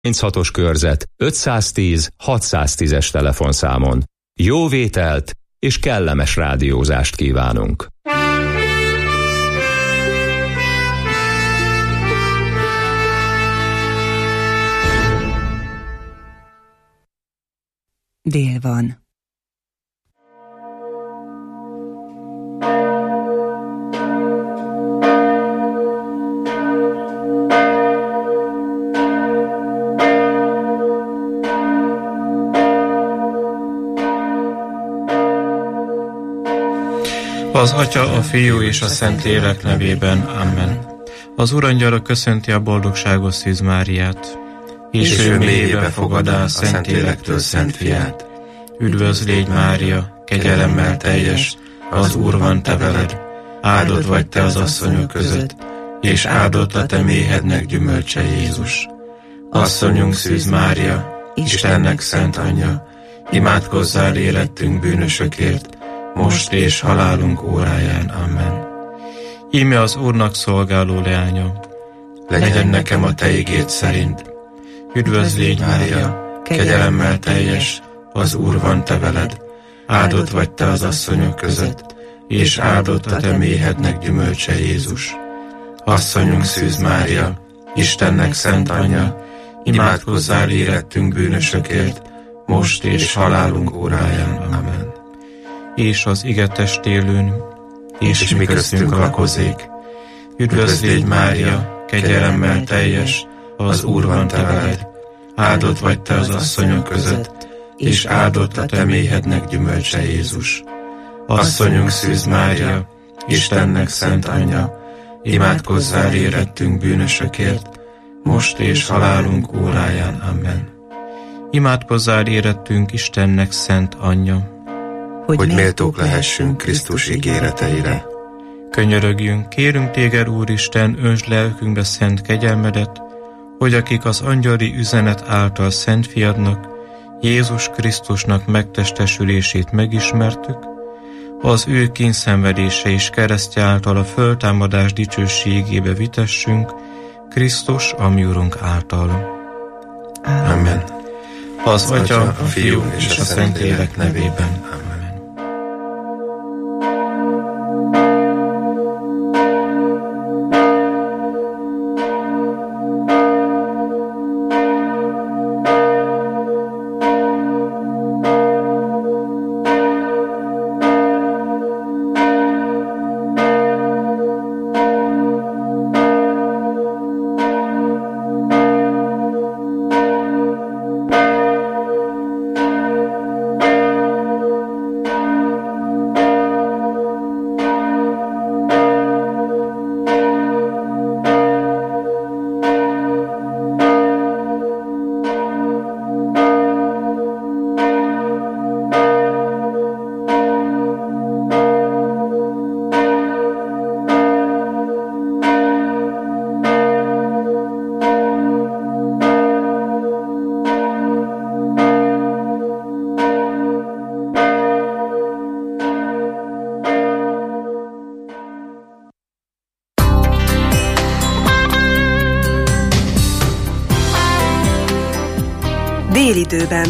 36-os körzet 510 610-es telefonszámon. Jó vételt és kellemes rádiózást kívánunk! Dél van. Az Atya, a Fiú és a Szentlélek nevében. Amen. Az Urangyala köszönti a boldogságos Szűz Máriát, és ő mélyébe fogadá a Szentlélektől Szent Fiát. Üdvözl légy, Mária, kegyelemmel teljes, az Úr van te veled, áldott vagy te az asszonyok között, és áldott a te méhednek gyümölcse Jézus. Asszonyunk Szűz Mária, Istennek szent anyja, imádkozzál érettünk bűnösökért, most és halálunk óráján. Amen. Íme az Úrnak szolgáló leánya, legyen nekem a te igéd szerint. Üdvözl légy, Mária, kegyelemmel teljes, az Úr van te veled, áldott vagy te az asszonyok között, és áldott a te méhednek gyümölcse Jézus. Asszonyunk Szűz Mária, Istennek szent anyja, imádkozzál érettünk bűnösökért, most és halálunk óráján. Amen. És az ige testélőn, és mi köztünk lakozék. Üdvözl légy, Mária, kegyelemmel teljes, az Úr van te veled, áldott vagy te az asszonyok között, és áldott a te méhednek gyümölcse Jézus. Asszonyunk Szűz Mária, Istennek szent anyja, imádkozzál érettünk bűnösökért, most és halálunk óráján. Amen. Imádkozzál érettünk Istennek szent anyja, hogy méltók lehessünk Krisztus ígéreteire. Könyörögjünk, kérünk téged, Úristen, öntsd lelkünkbe szent kegyelmedet, hogy akik az angyali üzenet által Szent Fiadnak, Jézus Krisztusnak megtestesülését megismertük, az ő kínszenvedése és keresztje által a föltámadás dicsőségébe vitessünk, Krisztus, a mi Urunk által. Amen. Az Atya, a Fiú és a Szentlélek nevében. Amen. Délidőben.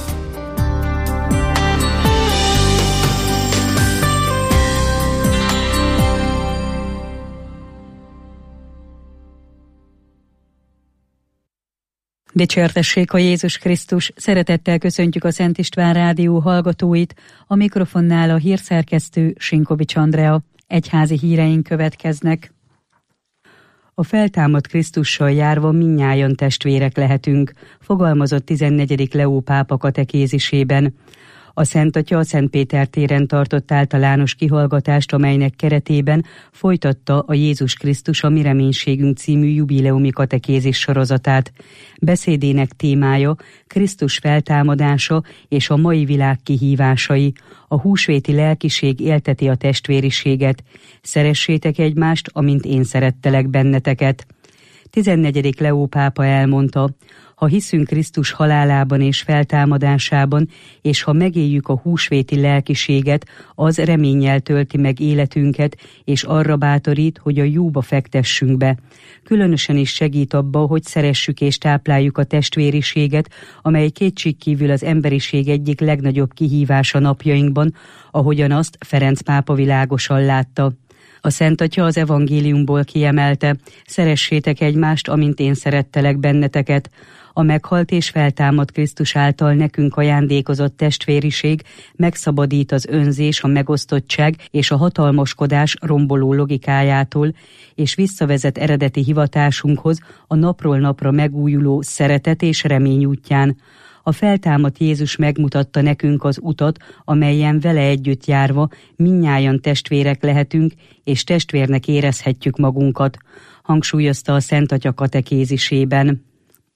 Dicsértessék a Jézus Krisztus! Szeretettel köszöntjük a Szent István Rádió hallgatóit, a mikrofonnál a hírszerkesztő Sinkovics Andrea. Egyházi híreink következnek. A feltámadt Krisztussal járva mindnyájan testvérek lehetünk, fogalmazott 14. Leó pápa katekézisében. A Szent Atya a Szent Péter téren tartott általános kihallgatást, amelynek keretében folytatta a Jézus Krisztus a mi reménységünk című jubileumi katekézis sorozatát. Beszédének témája Krisztus feltámadása és a mai világ kihívásai. A húsvéti lelkiség élteti a testvériséget. Szeressétek egymást, amint én szerettelek benneteket. 14. Leó pápa elmondta, Ha hiszünk Krisztus halálában és feltámadásában, és ha megéljük a húsvéti lelkiséget, az reménnyel tölti meg életünket, és arra bátorít, hogy a jóba fektessünk be. Különösen is segít abba, hogy szeressük és tápláljuk a testvériséget, amely kétségkívül az emberiség egyik legnagyobb kihívása napjainkban, ahogyan azt Ferenc pápa világosan látta. A Szent Atya az evangéliumból kiemelte: szeressétek egymást, amint én szerettelek benneteket. A meghalt és feltámadt Krisztus által nekünk ajándékozott testvériség megszabadít az önzés, a megosztottság és a hatalmaskodás romboló logikájától, és visszavezet eredeti hivatásunkhoz, a napról napra megújuló szeretet és remény útján. A feltámadt Jézus megmutatta nekünk az utat, amelyen vele együtt járva mindnyájan testvérek lehetünk, és testvérnek érezhetjük magunkat, hangsúlyozta a Szent Atya katekézisében.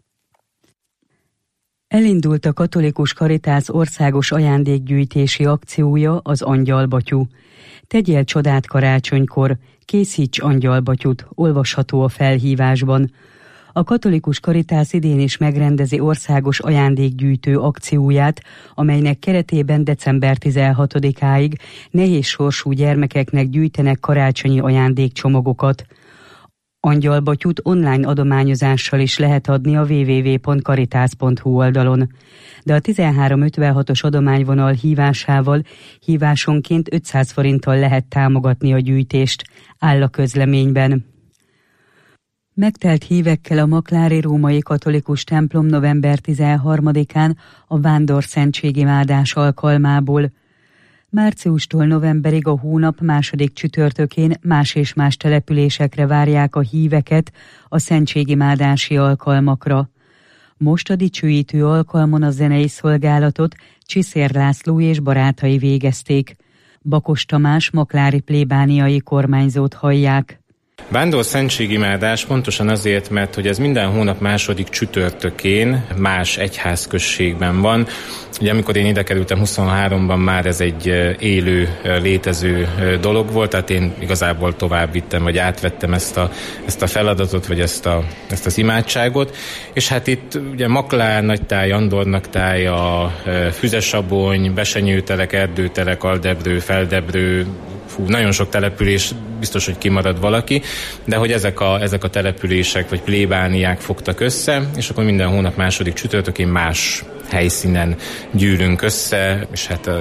Elindult a Katolikus Caritas országos ajándékgyűjtési akciója, az Angyalbatyú. Tegyél csodát karácsonykor, készíts angyalbatyút, olvasható a felhívásban. A Katolikus Caritas idén is megrendezi országos ajándékgyűjtő akcióját, amelynek keretében december 16-áig nehéz sorsú gyermekeknek gyűjtenek karácsonyi ajándékcsomagokat. Angyalbatyút online adományozással is lehet adni a www.caritas.hu oldalon. De a 1356-os adományvonal hívásával hívásonként 500 forinttal lehet támogatni a gyűjtést, áll a közleményben. Megtelt hívekkel a maklári római katolikus templom november 13-án a vándorszentségimádás alkalmából. Márciustól novemberig a hónap második csütörtökén más és más településekre várják a híveket a szentségimádási alkalmakra. Most a dicsőítő alkalmon a zenei szolgálatot Csiszér László és barátai végezték. Bakos Tamás maklári plébániai kormányzót hallják. Vándorszentségimádás pontosan azért, mert hogy ez minden hónap második csütörtökén más egyházközségben van. Ugye amikor én ide kerültem 23-ban, már ez egy élő, létező dolog volt, tehát én igazából tovább vittem, vagy átvettem ezt a feladatot, vagy ezt az imádságot. És hát itt ugye Maklár, Nagytáj, Andornaktáj, a Füzesabony, Besenyőtelek, Erdőtelek, Aldebrő, Feldebrő, nagyon sok település, biztos, hogy kimarad valaki, de hogy ezek a települések vagy plébániák fogtak össze, és akkor minden hónap második csütörtökén más helyszínen gyűlünk össze, és hát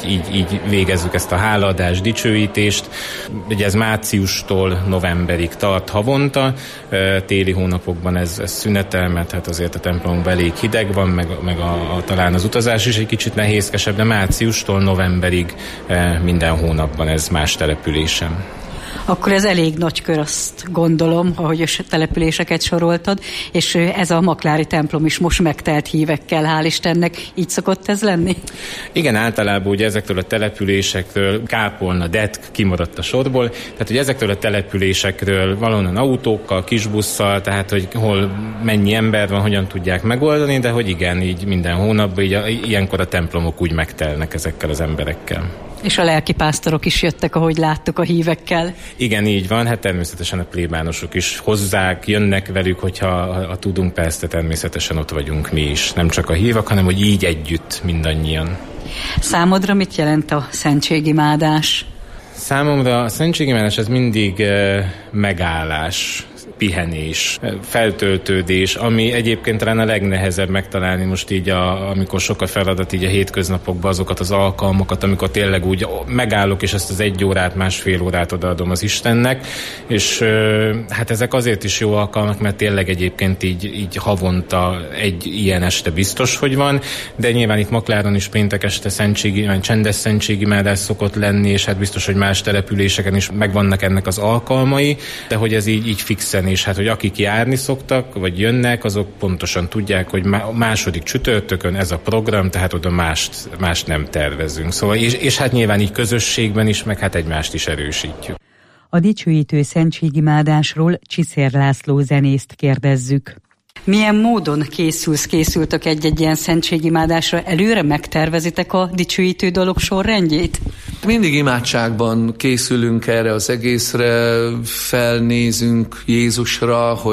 így végezzük ezt a hálaadást, dicsőítést. Ugye ez márciustól novemberig tart havonta, téli hónapokban ez szünetel, mert hát azért a templomban elég hideg van, meg talán az utazás is egy kicsit nehézkesebb, de márciustól novemberig minden hónapban ez más településen. Akkor ez elég nagy kör, azt gondolom, ahogy a településeket soroltad, és ez a maklári templom is most megtelt hívekkel, hál' Istennek. Így szokott ez lenni? Igen, általában ugye ezektől a településekről, Kápolna, Detk kimaradt a sorból, tehát hogy ezektől a településekről valahonnan autókkal, kisbusszal, tehát hogy hol mennyi ember van, hogyan tudják megoldani, de hogy igen, így minden hónapban, ilyenkor a templomok úgy megtelnek ezekkel az emberekkel. És a lelkipásztorok is jöttek, ahogy láttuk, a hívekkel. Igen, így van, hát természetesen a plébánosok is hozzák, jönnek velük, hogyha tudunk, persze természetesen ott vagyunk mi is. Nem csak a hívek, hanem hogy így együtt mindannyian. Számodra mit jelent a szentségimádás? Számomra a szentségimádás ez mindig megállás, pihenés, feltöltődés, ami egyébként talán a legnehezebb megtalálni most így, amikor sok a feladat így a hétköznapokban, azokat az alkalmakat, amikor tényleg úgy megállok, és ezt az 1 órát, másfél órát odaadom az Istennek, és hát ezek azért is jó alkalmak, mert tényleg egyébként így havonta egy ilyen este biztos, hogy van, de nyilván itt Makláron is péntek este csendes szentségimádás szokott lenni, és hát biztos, hogy más településeken is megvannak ennek az alkalmai, de hogy ez így fixen, és hát, hogy akik járni szoktak, vagy jönnek, azok pontosan tudják, hogy második csütörtökön ez a program, tehát oda mást nem tervezünk. Szóval, és hát nyilván így közösségben is, meg hát egymást is erősítjük. A dicsőítő szentségimádásról Csiszér László zenészt kérdezzük. Milyen módon készültök egy ilyen szentségimádásra? Előre megtervezitek a dicsőítő dolog sorrendjét? Mindig imádságban készülünk erre az egészre, felnézünk Jézusra, hogy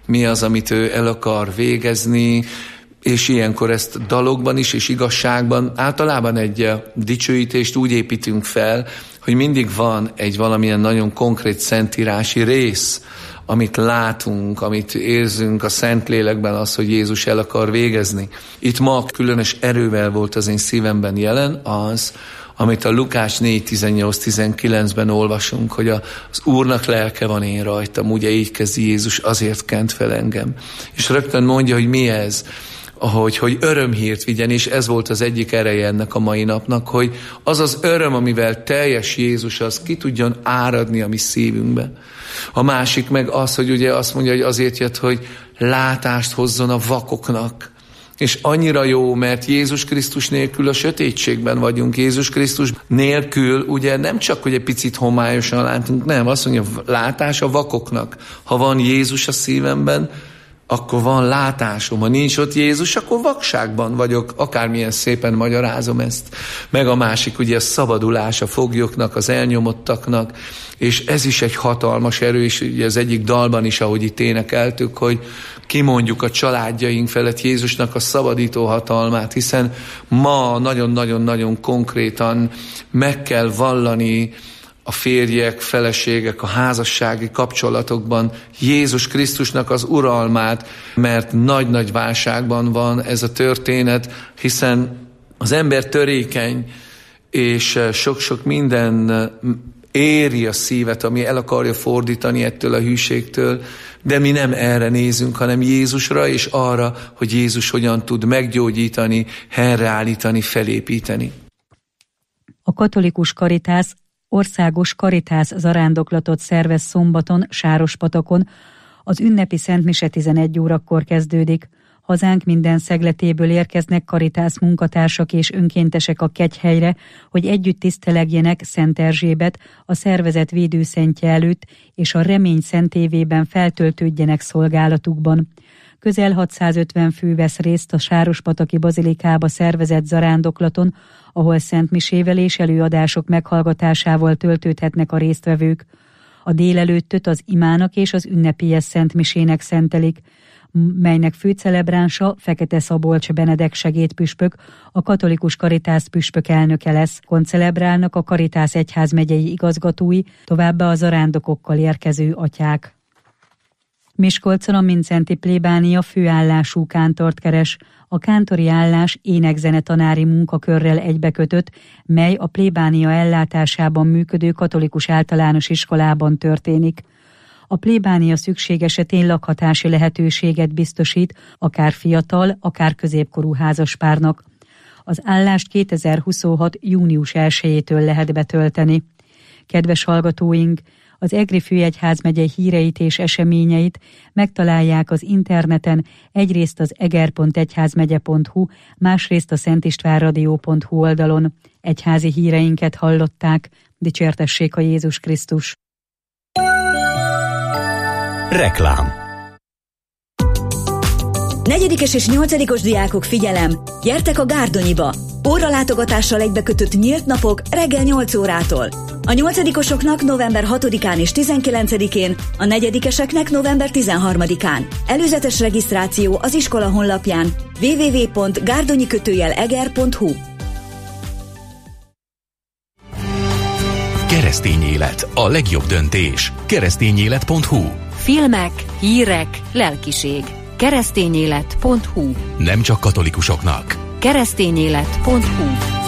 mi az, amit ő el akar végezni, és ilyenkor ezt dalokban is, és igazságban általában egy dicsőítést úgy építünk fel, hogy mindig van egy valamilyen nagyon konkrét szentírási rész, amit látunk, amit érzünk a Szentlélekben, az, hogy Jézus el akar végezni. Itt ma különös erővel volt az én szívemben jelen az, amit a Lukás 4:18-19-ben olvasunk, hogy az Úrnak lelke van én rajtam, ugye így kezdi Jézus, azért kent fel engem. És rögtön mondja, hogy mi ez, hogy örömhírt vigyen, és ez volt az egyik ereje ennek a mai napnak, hogy az az öröm, amivel teljes Jézus, az ki tudjon áradni a mi szívünkbe. A másik meg az, hogy ugye azt mondja, hogy azért jött, hogy látást hozzon a vakoknak. És annyira jó, mert Jézus Krisztus nélkül a sötétségben vagyunk. Jézus Krisztus nélkül ugye nem csak, hogy egy picit homályosan látunk, nem, azt mondja, látás a vakoknak. Ha van Jézus a szívemben, akkor van látásom. Ha nincs ott Jézus, akkor vakságban vagyok, akármilyen szépen magyarázom ezt. Meg a másik, ugye a szabadulás a foglyoknak, az elnyomottaknak, és ez is egy hatalmas erő, és ugye az egyik dalban is, ahogy itt énekeltük, hogy kimondjuk a családjaink felett Jézusnak a szabadító hatalmát, hiszen ma nagyon-nagyon-nagyon konkrétan meg kell vallani a férjek, feleségek, a házassági kapcsolatokban Jézus Krisztusnak az uralmát, mert nagy-nagy válságban van ez a történet, hiszen az ember törékeny, és sok-sok minden éri a szívet, ami el akarja fordítani ettől a hűségtől, de mi nem erre nézünk, hanem Jézusra, és arra, hogy Jézus hogyan tud meggyógyítani, helyreállítani, felépíteni. A katolikus karitász országos karitász zarándoklatot szervez szombaton Sárospatakon. Az ünnepi szentmise 11 órakor kezdődik. Hazánk minden szegletéből érkeznek karitász munkatársak és önkéntesek a kegyhelyre, hogy együtt tisztelegjenek Szent Erzsébet, a szervezet védőszentje előtt, és a Remény szentévében feltöltődjenek szolgálatukban. Közel 650 fő vesz részt a Sárospataki bazilikába szervezett zarándoklaton, ahol szentmisével és előadások meghallgatásával töltődhetnek a résztvevők. A délelőttöt az imának és az ünnepélyes szentmisének szentelik, melynek főcelebránsa Fekete Szabolcs Benedek segédpüspök, a katolikus karitász püspök elnöke lesz. Koncelebrálnak a Karitász egyházmegyei igazgatói, továbbá a zarándokokkal érkező atyák. Miskolcon a Mincenti plébánia főállású kántort keres. A kántori állás énekzene tanári munkakörrel egybekötött, mely a plébánia ellátásában működő katolikus általános iskolában történik. A plébánia szükség esetén lakhatási lehetőséget biztosít, akár fiatal, akár középkorú házaspárnak. Az állást 2026. június 1-től lehet betölteni. Kedves hallgatóink, az Egri Főegyházmegye híreit és eseményeit megtalálják az interneten, egyrészt az eger.egyházmegye.hu, másrészt a szentistvánradio.hu oldalon. Egyházi híreinket hallották, dicsértessék a Jézus Krisztus. Reklám. 4. és 8. diákok, figyelem! Gyertek a Gárdonyiba! Óralátogatással egybekötött nyílt napok reggel 8 órától. A 8-osoknak november 6-án és 19-én, a 4-eseknek november 13-án. Előzetes regisztráció az iskola honlapján www.gárdonyi-eger.hu. Keresztény élet, a legjobb döntés. Keresztényélet.hu. Filmek, hírek, lelkiség. Keresztényélet.hu. Nem csak katolikusoknak. Keresztényélet.hu.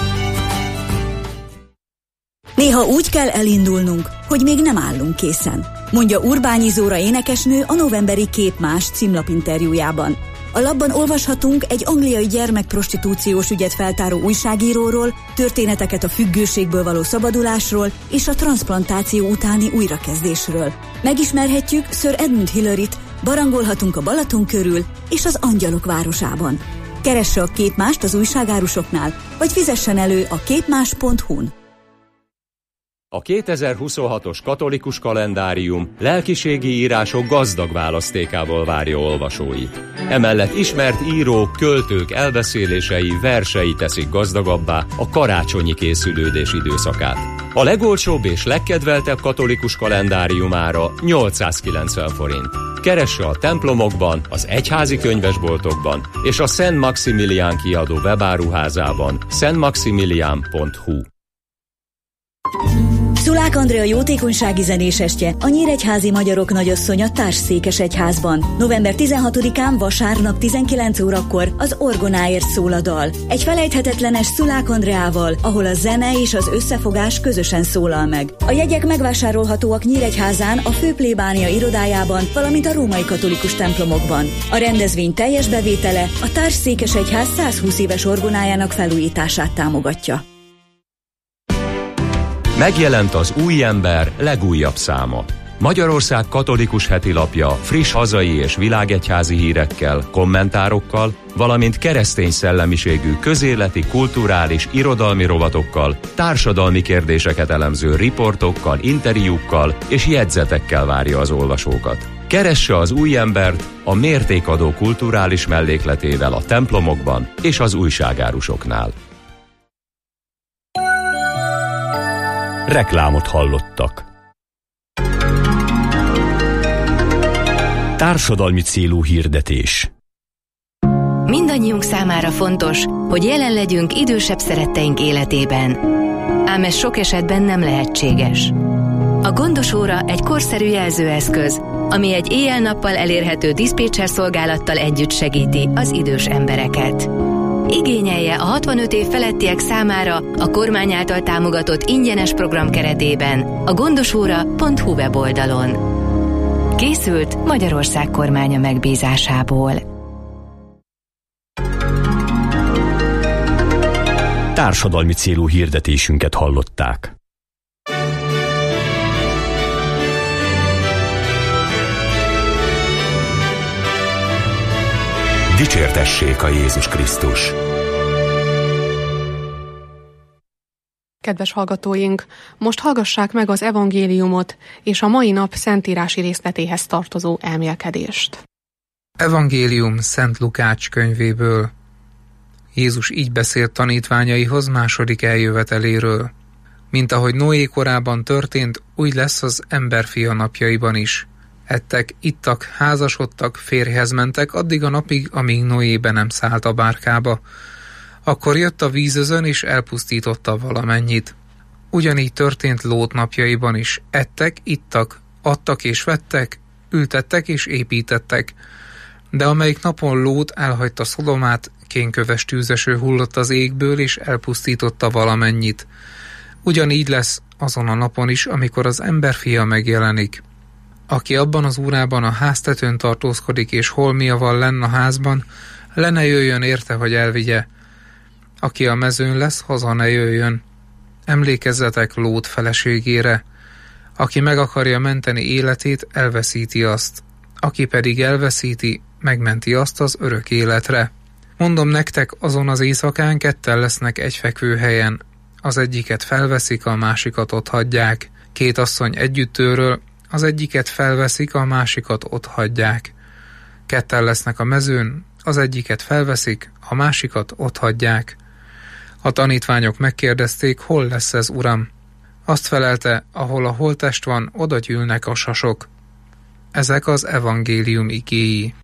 Néha úgy kell elindulnunk, hogy még nem állunk készen, mondja Urbányi Zóra énekesnő a novemberi Képmás címlapinterjújában. A lapban olvashatunk egy angliai gyermekprostitúciós ügyet feltáró újságíróról, történeteket a függőségből való szabadulásról és a transzplantáció utáni újrakezdésről. Megismerhetjük Sir Edmund Hillaryt, barangolhatunk a Balaton körül és az Angyalok városában. Keresse a Képmást az újságárusoknál, vagy fizessen elő a képmás.hu-n. A 2026-os katolikus kalendárium lelkiségi írások gazdag választékával várja olvasóit. Emellett ismert írók, költők elbeszélései, versei teszik gazdagabbá a karácsonyi készülődés időszakát. A legolcsóbb és legkedveltebb katolikus kalendárium ára 890 forint. keresse a templomokban, az egyházi könyvesboltokban és a Szent Maximilián kiadó webáruházában szentmaximilián.hu. Szulák Andrea jótékonysági zenésestje, a Nyíregyházi Magyarok Nagyasszonya Társszékesegyházban. November 16-án vasárnap 19 órakor az orgonáért szól a dal. Egy felejthetetlenes Szulák Andreával, ahol a zene és az összefogás közösen szólal meg. A jegyek megvásárolhatóak Nyíregyházán, a főplébánia irodájában, valamint a római katolikus templomokban. A rendezvény teljes bevétele a Társszékesegyház 120 éves orgonájának felújítását támogatja. Megjelent az Új Ember legújabb száma. Magyarország katolikus hetilapja friss hazai és világegyházi hírekkel, kommentárokkal, valamint keresztény szellemiségű közéleti, kulturális, irodalmi rovatokkal, társadalmi kérdéseket elemző riportokkal, interjúkkal és jegyzetekkel várja az olvasókat. Keresse az Új Embert a mértékadó kulturális mellékletével a templomokban és az újságárusoknál. Reklámot hallottak. Társadalmi célú hirdetés. Mindannyiunk számára fontos, hogy jelen legyünk idősebb szeretteink életében. Ám ez sok esetben nem lehetséges. A gondos óra egy korszerű jelzőeszköz, ami egy éjjel-nappal elérhető diszpécser szolgálattal együtt segíti az idős embereket. Igényelje a 65 év felettiek számára a kormány által támogatott ingyenes program keretében a gondosóra.hu weboldalon. Készült Magyarország kormánya megbízásából. Társadalmi célú hirdetésünket hallották. Dicsértessék a Jézus Krisztus! Kedves hallgatóink, most hallgassák meg az evangéliumot és a mai nap szentírási részletéhez tartozó elmélkedést. Evangélium Szent Lukács könyvéből. Jézus így beszélt tanítványaihoz második eljöveteléről. Mint ahogy Noé korában történt, úgy lesz az emberfia napjaiban is. Ettek, ittak, házasodtak, férjhez mentek addig a napig, amíg Noé be nem szállt a bárkába. Akkor jött a vízözön és elpusztította valamennyit. Ugyanígy történt Lót napjaiban is. Ettek, ittak, adtak és vettek, ültettek és építettek. De amelyik napon Lót elhagyta Szodomát, kénköves tűzeső hullott az égből és elpusztította valamennyit. Ugyanígy lesz azon a napon is, amikor az emberfia megjelenik. Aki abban az órában a háztetőn tartózkodik és holmiaval lenn a házban, le ne jöjjön érte, hogy elvigye. Aki a mezőn lesz, haza ne jöjjön. Emlékezzetek Lót feleségére. Aki meg akarja menteni életét, elveszíti azt. Aki pedig elveszíti, megmenti azt az örök életre. Mondom nektek, azon az éjszakán ketten lesznek egy fekvőhelyen. Az egyiket felveszik, a másikat otthagyják. Két asszony együttőről, az egyiket felveszik, a másikat otthagyják. Ketten lesznek a mezőn, az egyiket felveszik, a másikat otthagyják. A tanítványok megkérdezték, hol lesz ez, Uram? Azt felelte, ahol a holttest van, oda gyűlnek a sasok. Ezek az evangélium igéi.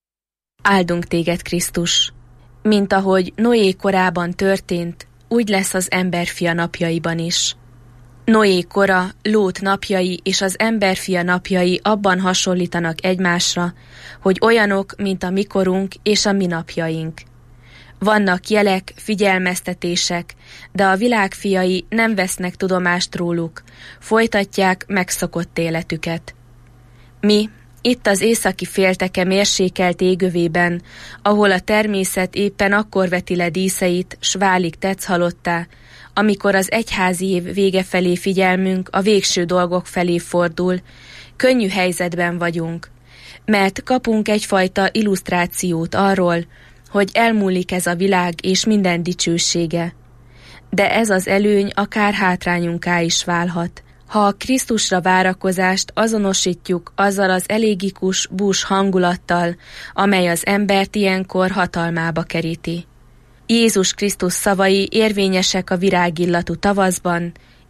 Áldunk téged, Krisztus! Mint ahogy Noé korában történt, úgy lesz az emberfia napjaiban is. Noé kora, Lót napjai és az emberfia napjai abban hasonlítanak egymásra, hogy olyanok, mint a mi korunk és a mi napjaink. Vannak jelek, figyelmeztetések, de a világ fiai nem vesznek tudomást róluk, folytatják megszokott életüket. Mi, itt az északi félteke mérsékelt égövében, ahol a természet éppen akkor veti le díszeit, s válik tetszhalottá, amikor az egyházi év vége felé figyelmünk a végső dolgok felé fordul, könnyű helyzetben vagyunk, mert kapunk egyfajta illusztrációt arról, hogy elmúlik ez a világ és minden dicsősége. De ez az előny akár hátrányunká is válhat, ha a Krisztusra várakozást azonosítjuk azzal az elégikus, bús hangulattal, amely az embert ilyenkor hatalmába keríti. Jézus Krisztus szavai érvényesek a virágillatú tavaszban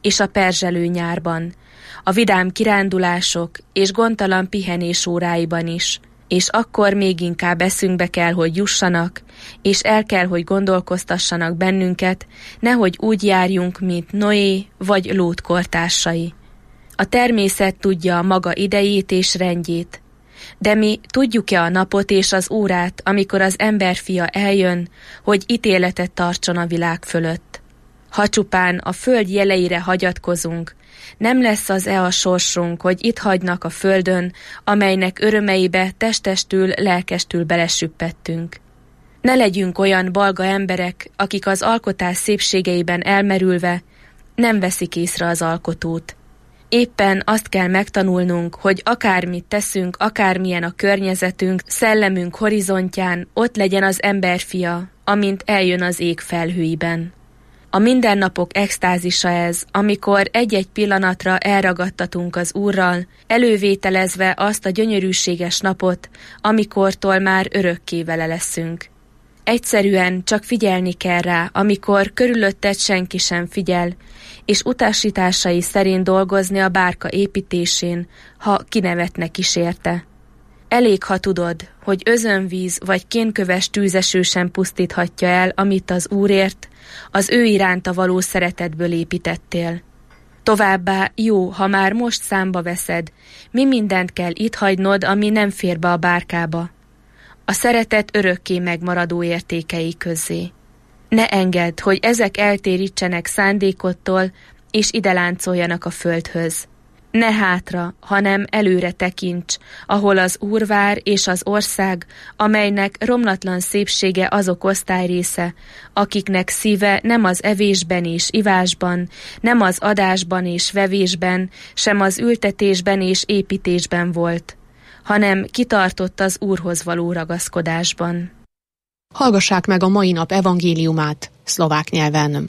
és a perzselő nyárban, a vidám kirándulások és gondtalan pihenés óráiban is, és akkor még inkább eszünkbe kell, hogy jussanak, és el kell, hogy gondolkoztassanak bennünket, nehogy úgy járjunk, mint Noé vagy Lót kortársai. A természet tudja a maga idejét és rendjét, de mi tudjuk-e a napot és az órát, amikor az emberfia eljön, hogy ítéletet tartson a világ fölött? Ha csupán a föld jeleire hagyatkozunk, nem lesz az-e a sorsunk, hogy itt hagynak a földön, amelynek örömeibe testestül, lelkestül belesüppettünk. Ne legyünk olyan balga emberek, akik az alkotás szépségeiben elmerülve nem veszik észre az alkotót. Éppen azt kell megtanulnunk, hogy akármit teszünk, akármilyen a környezetünk, szellemünk horizontján, ott legyen az emberfia, amint eljön az ég felhőiben. A mindennapok extázisa ez, amikor egy-egy pillanatra elragadtatunk az Úrral, elővételezve azt a gyönyörűséges napot, amikortól már örökké vele leszünk. Egyszerűen csak figyelni kell rá, amikor körülötted senki sem figyel, és utasításai szerint dolgozni a bárka építésén, ha kinevetnek is érte. Elég, ha tudod, hogy özönvíz vagy kénköves tűzeső sem pusztíthatja el, amit az Úrért, az ő iránta való szeretetből építettél. Továbbá jó, ha már most számba veszed, mi mindent kell itt hagynod, ami nem fér be a bárkába. A szeretet örökké megmaradó értékei közé. Ne engedd, hogy ezek eltérítsenek szándékodtól, és ide láncoljanak a földhöz. Ne hátra, hanem előre tekints, ahol az Úr vár és az ország, amelynek romlatlan szépsége azok osztályrésze, akiknek szíve nem az evésben és ivásban, nem az adásban és vevésben, sem az ültetésben és építésben volt, hanem kitartott az Úrhoz való ragaszkodásban. Hallgassák meg a mai nap evangéliumát szlovák nyelven.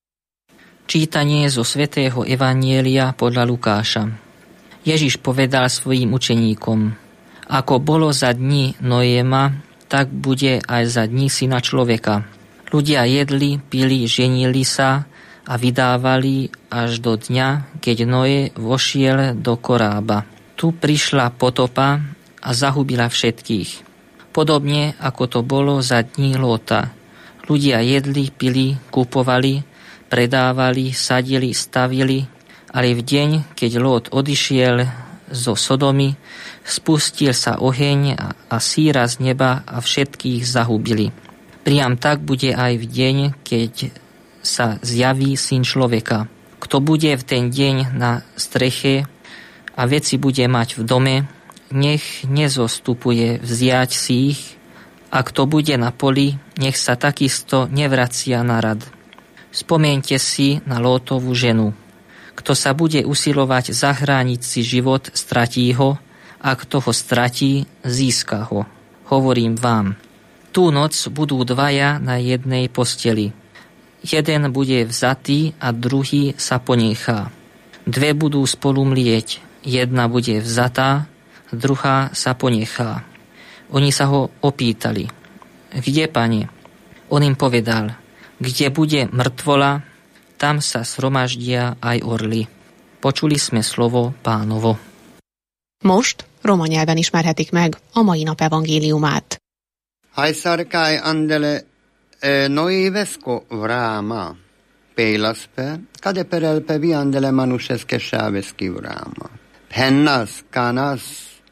Čítanie zo svätého Evanjelia podľa Lukáša. Ježiš povedal svojim učeníkom: Ako bolo za dní Noéma, tak bude aj za dní Syna človeka. Ľudia jedli, pili, ženili sa a vydávali až do dňa, keď Noé vošiel do korába. Tu prišla potopa a zahubila všetkých. Podobne ako to bolo za dní Lóta. Ľudia jedli, pili, kupovali, predávali, sadili, stavili, ale v deň, keď Lót odišiel zo Sodomy, spustil sa oheň a síra z neba a všetkých zahubili. Priam tak bude aj v deň, keď sa zjaví Syn človeka. Kto bude v ten deň na streche a veci bude mať v dome, nech nezostupuje vziať si ich, a kto bude na poli, nech sa takisto nevracia na rad. Spomeňte si na Lótovú ženu. Kto sa bude usilovať zachrániť si život, stratí ho, a kto ho stratí, získa ho. Hovorím vám, tú noc budú dvaja na jednej posteli. Jeden bude vzatý a druhý sa ponechá. Dve budú spolu mlieť, jedna bude vzatá, druhá sa ponechá. Oni sa ho opýtali: Kde, Pane? On im povedal: Kde bude mŕtvola, tam sa shromaždia aj orly. Počuli sme slovo Pánovo. Most roma nyelven ismerhetik meg a mai nap evangéliumát. Hajszarkáj andele noivesko vráma, pélaspe, kade perelpe vi andele manuseske sáveski vráma. Hennas, kanas,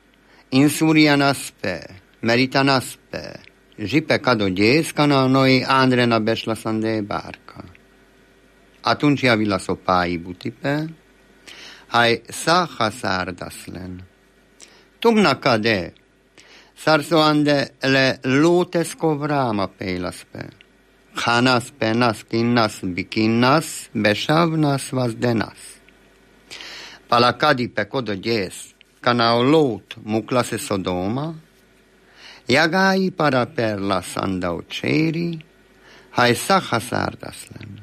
insurianaspe, meritanaspe, Zsipe kado gyészkana noi Andrena beslasande barca. Atunci avila sopái butipe, haj saha szárdaszlen. Tumna kade, sarsoande le lótesko vráma pélaspe. Hanas penas kinnas bikinnas, besavnas vazdenas. Palakadi pe kodo gyész, kana o lót muklase Sodoma, Jagai para per la sandau ceri, hai saha szárdaszlen.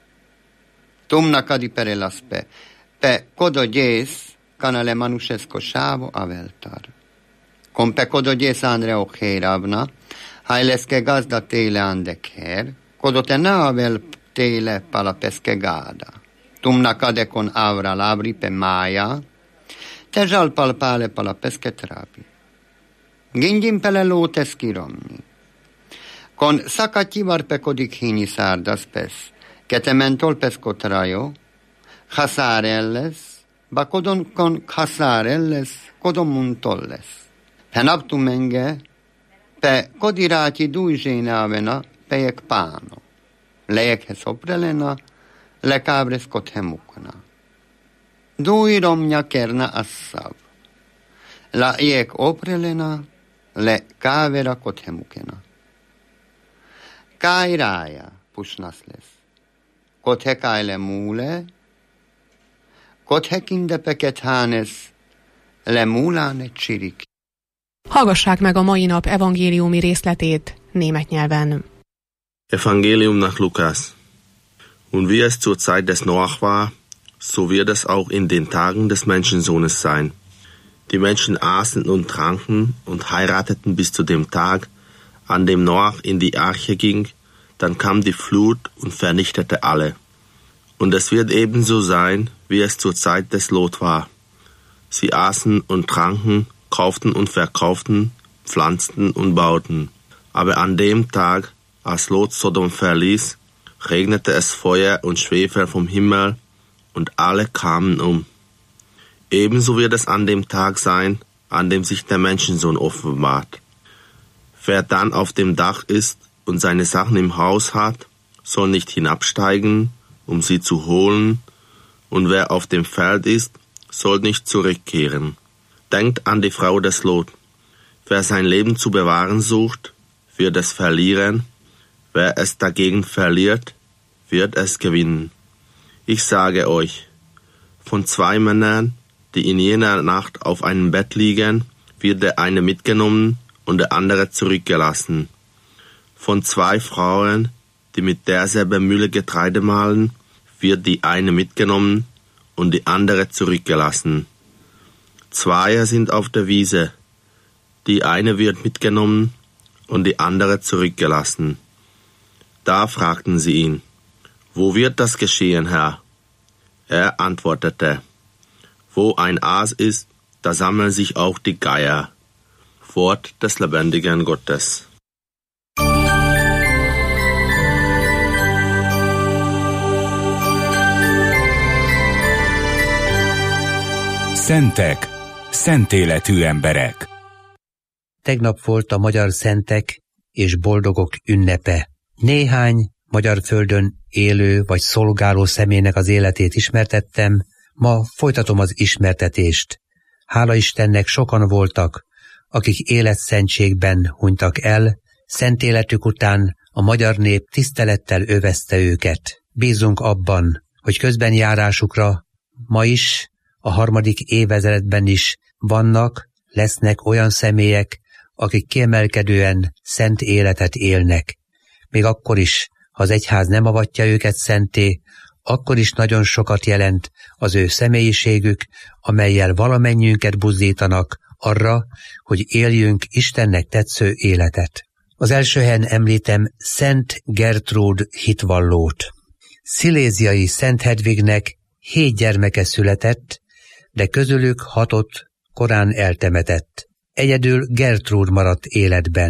Tumna kadi per elaspe, pe kodo gyész, kanale manusesko sávo aveltar. Kom pe kodo gyész andre okhéravna, hai leske gazda téle andekher, kodo te na avel téle pala peske gáda. Tumna kadekon avra labri pe maja, težal palpale pala pesketrapi. Gindin pele lotes kiromni. Con sakativar pe kodik hini sardas pes, ketementol peskotrajo, hasarelles, bakodon con hasarelles, kodomuntolles. Penaptu menge, pe kodirati duizsene avena, pejek pano. Lejekhez oprelena, le cabres kothemukna. Dui romnya kerna assav. La iek oprelena, le kávera kothemukena. Kai rája pusnasles. Kothe kaile mule, kothe kindepeket hánes, le múláne csirik. Hallgassák meg a mai nap evangéliumi részletét német nyelven. Evangelium nach Lukas. Und wie es zur Zeit des Noach war, so wird es auch in den Tagen des Menschensohnes sein. Die Menschen aßen und tranken und heirateten bis zu dem Tag, an dem Noach in die Arche ging, dann kam die Flut und vernichtete alle. Und es wird ebenso sein, wie es zur Zeit des Lot war. Sie aßen und tranken, kauften und verkauften, pflanzten und bauten. Aber an dem Tag, als Lot Sodom verließ, regnete es Feuer und Schwefel vom Himmel, und alle kamen um. Ebenso wird es an dem Tag sein, an dem sich der Menschensohn offenbart. Wer dann auf dem Dach ist und seine Sachen im Haus hat, soll nicht hinabsteigen, um sie zu holen, und wer auf dem Feld ist, soll nicht zurückkehren. Denkt an die Frau des Lot. Wer sein Leben zu bewahren sucht, wird es verlieren. Wer es dagegen verliert, wird es gewinnen. Ich sage euch, von 2 Männern, die in jener Nacht auf einem Bett liegen, wird der eine mitgenommen und der andere zurückgelassen. Von 2 Frauen, die mit derselben Mühle Getreide mahlen, wird die eine mitgenommen und die andere zurückgelassen. 2 sind auf der Wiese, die eine wird mitgenommen und die andere zurückgelassen. Da fragten sie ihn, wo wird das geschehen, Herr? Er antwortete, wo ein Aas ist, da sammeln sich auch die Geier. Wort des lebendigen Gottes. Szentek, szent életű emberek. Tegnap volt a magyar szentek és boldogok ünnepe. Néhány magyar földön élő vagy szolgáló személynek az életét ismertettem, ma folytatom az ismertetést. Hála Istennek sokan voltak, akik életszentségben hunytak el, szent életük után a magyar nép tisztelettel övezte őket. Bízunk abban, hogy közbenjárásukra ma is, a 3. évezredben is vannak, lesznek olyan személyek, akik kiemelkedően szent életet élnek. Még akkor is, ha az egyház nem avatja őket szenté, akkor is nagyon sokat jelent az ő személyiségük, amellyel valamennyiünket buzdítanak arra, hogy éljünk Istennek tetsző életet. Az első helyen említem Szent Gertrúd hitvallót. Sziléziai Szent Hedvignek 7 gyermeke született, de közülük 6-ot korán eltemetett. Egyedül Gertrúd maradt életben.